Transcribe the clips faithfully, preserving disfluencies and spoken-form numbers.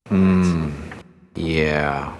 Mmm, yeah.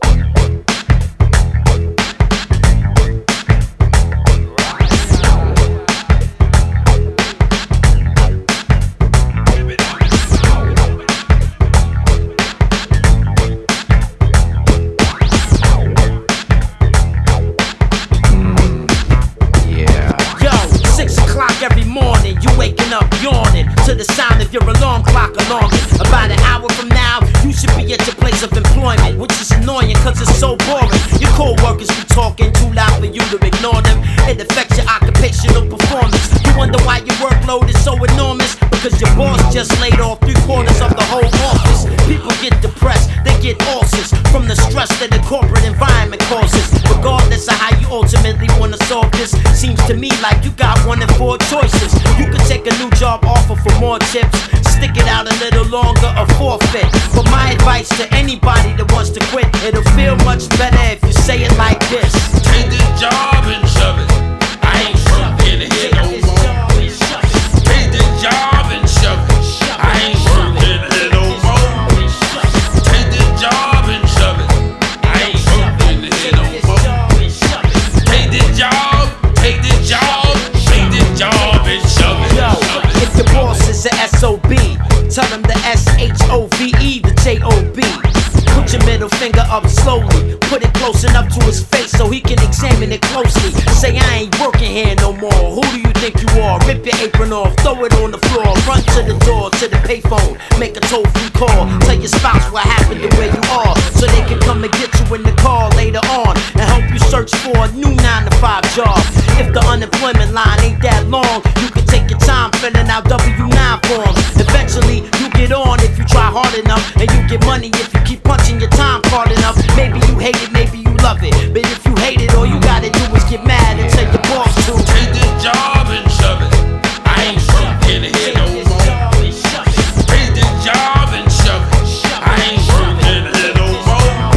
Every morning, you waking up yawning to the sound of your alarm clock alarming. About an hour from now, you should be at your place of employment, which is annoying cause it's so boring. Your co-workers be talking too loud for you to ignore them. It affects your occupational performance. You wonder why your workload is so enormous, because your boss just laid off three quarters of the whole office. People get depressed, they get ulcers from the stress that the corporate environment causes. Regardless of how you ultimately wanna solve this, seems to me like you got one of four choices. You could take a new job offer for more tips, stick it out a little longer or forfeit. But my advice to anybody that wants to quit, it'll feel much better if you say it like this: take this job and shove it. I ain't working here no more. Take this job and shove it. I ain't working here no more. Take this job and shove it. I ain't working here no more. Take this job, take this job, take this job and shove it. Yo, if your boss is a S O B, tell him the S H O V E, the J O B. Put your middle finger up slowly, put it close enough to his face so he can examine it closely. Say, I ain't working here no more. Who do you think you are? Rip your apron off, throw it on the floor, run to the door, to the payphone, make a toll-free call. Tell your spouse what happened to where you are, so they can come and get you in the car later on and help you search for a new nine to five job. If the unemployment line ain't that long, you can take your time filling out W nine forms. Eventually, you get on if you try hard enough, and you get money if you keep punching your time hard enough. Maybe you hate it, maybe you love it, but if you hate it, all you gotta do is get mad and tell your boss to take this job and shove it. I ain't working here no more. Take this job and shove it. I ain't working here no more.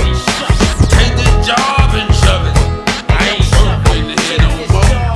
Take this job and shove it. I ain't working here no more.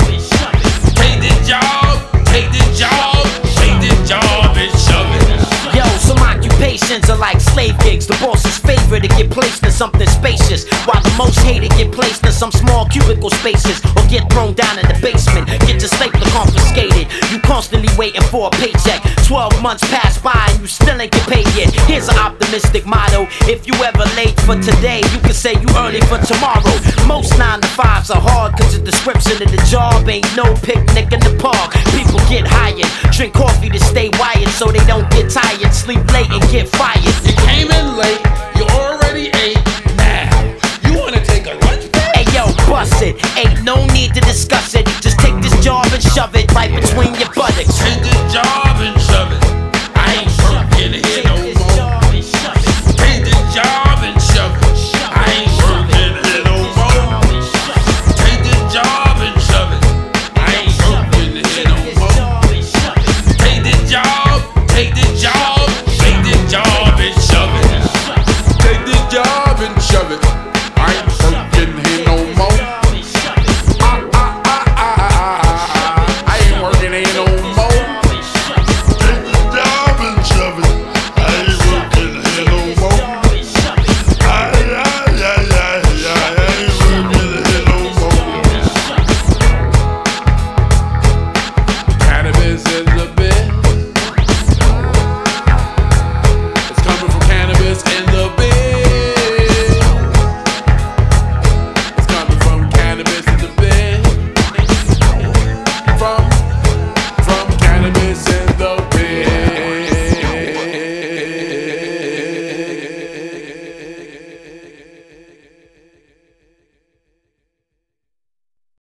Take this job, take this job, take this job and shove it. Yo, some occupations are like slave gigs. The boss's favorite to get placed in something spacious, while the most hated get placed in some small cubicle spaces, or get thrown down in the basement, get your stapler confiscated. You constantly waiting for a paycheck. Twelve months pass by and you still ain't get paid yet. Here's an optimistic motto: if you ever late for today, you can say you early for tomorrow. Most nine to fives are hard cause the description of the job ain't no picnic in the park. People get hired, drink coffee to stay wired so they don't get tired, sleep late and get fired. You came in late, you already ate. Now, you wanna take a lunch break? Hey yo, bust it, ain't no need to discuss it. Just take this job and shove it right between your buttocks. Take this